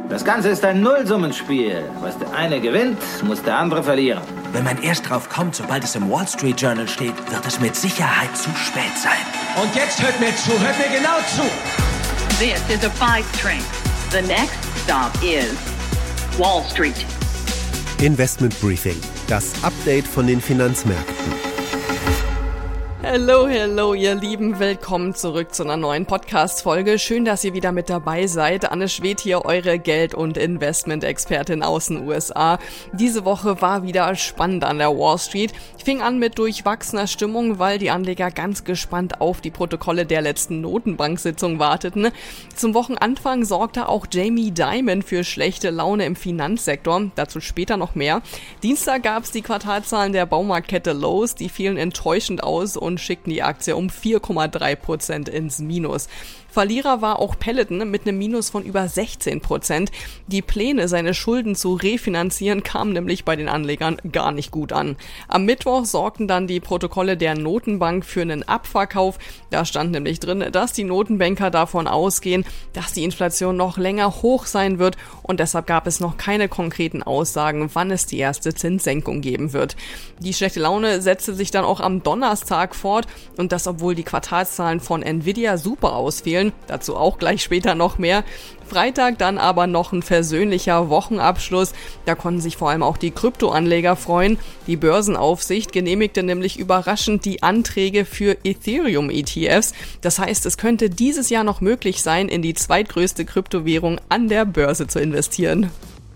Das Ganze ist ein Nullsummenspiel. Was der eine gewinnt, muss der andere verlieren. Wenn man erst drauf kommt, sobald es im Wall Street Journal steht, wird es mit Sicherheit zu spät sein. Und jetzt hört mir zu, hört mir genau zu. This is a five train. The next stop is Wall Street. Investment Briefing, das Update von den Finanzmärkten. Hallo, ihr Lieben, willkommen zurück zu einer neuen Podcast-Folge. Schön, dass ihr wieder mit dabei seid. Anne Schwedt hier, eure Geld- und Investment-Expertin aus den USA. Diese Woche war wieder spannend an der Wall Street. Fing an mit durchwachsener Stimmung, weil die Anleger ganz gespannt auf die Protokolle der letzten Notenbank-Sitzung warteten. Zum Wochenanfang sorgte auch Jamie Dimon für schlechte Laune im Finanzsektor. Dazu später noch mehr. Dienstag gab es die Quartalzahlen der Baumarktkette Lowe's. Die fielen enttäuschend aus und schickten die Aktie um 4,3% ins Minus. Verlierer war auch Peloton mit einem Minus von über 16%. Die Pläne, seine Schulden zu refinanzieren, kamen nämlich bei den Anlegern gar nicht gut an. Am Mittwoch sorgten dann die Protokolle der Notenbank für einen Abverkauf. Da stand nämlich drin, dass die Notenbanker davon ausgehen, dass die Inflation noch länger hoch sein wird und deshalb gab es noch keine konkreten Aussagen, wann es die erste Zinssenkung geben wird. Die schlechte Laune setzte sich dann auch am Donnerstag fort und das, obwohl die Quartalszahlen von Nvidia super ausfielen. Dazu auch gleich später noch mehr. Freitag dann aber noch ein versöhnlicher Wochenabschluss. Da konnten sich vor allem auch die Kryptoanleger freuen. Die Börsenaufsicht genehmigte nämlich überraschend die Anträge für Ethereum-ETFs. Das heißt, es könnte dieses Jahr noch möglich sein, in die zweitgrößte Kryptowährung an der Börse zu investieren.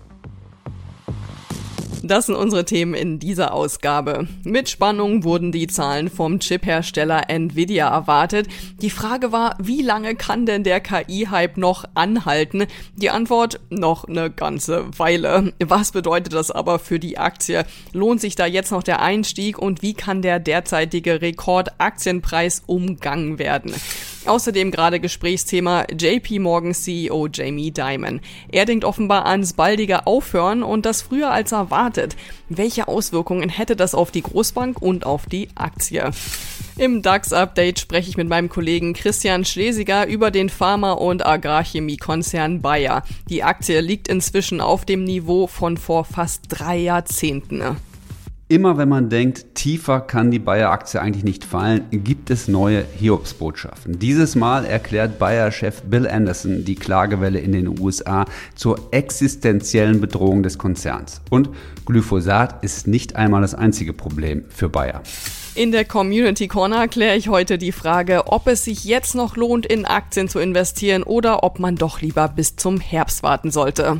Das sind unsere Themen in dieser Ausgabe. Mit Spannung wurden die Zahlen vom Chip-Hersteller Nvidia erwartet. Die Frage war, wie lange kann denn der KI-Hype noch anhalten? Die Antwort, noch eine ganze Weile. Was bedeutet das aber für die Aktie? Lohnt sich da jetzt noch der Einstieg und wie kann der derzeitige Rekordaktienpreis umgangen werden? Außerdem gerade Gesprächsthema JP Morgan CEO Jamie Dimon. Er denkt offenbar ans baldige Aufhören und das früher als erwartet. Welche Auswirkungen hätte das auf die Großbank und auf die Aktie? Im DAX-Update spreche ich mit meinem Kollegen Christian Schlesiger über den Pharma- und Agrarchemiekonzern Bayer. Die Aktie liegt inzwischen auf dem Niveau von vor fast 3 Jahrzehnten. Immer wenn man denkt, tiefer kann die Bayer-Aktie eigentlich nicht fallen, gibt es neue Hiobsbotschaften. Dieses Mal erklärt Bayer-Chef Bill Anderson die Klagewelle in den USA zur existenziellen Bedrohung des Konzerns. Und Glyphosat ist nicht einmal das einzige Problem für Bayer. In der Community Corner kläre ich heute die Frage, ob es sich jetzt noch lohnt, in Aktien zu investieren oder ob man doch lieber bis zum Herbst warten sollte.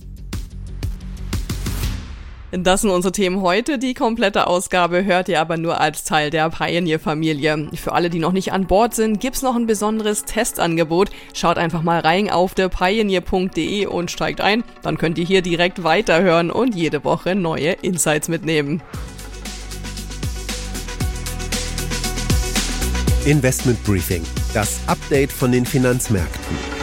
Das sind unsere Themen heute. Die komplette Ausgabe hört ihr aber nur als Teil der Pioneer-Familie. Für alle, die noch nicht an Bord sind, gibt's noch ein besonderes Testangebot. Schaut einfach mal rein auf thepioneer.de und steigt ein. Dann könnt ihr hier direkt weiterhören und jede Woche neue Insights mitnehmen. Investment Briefing, das Update von den Finanzmärkten.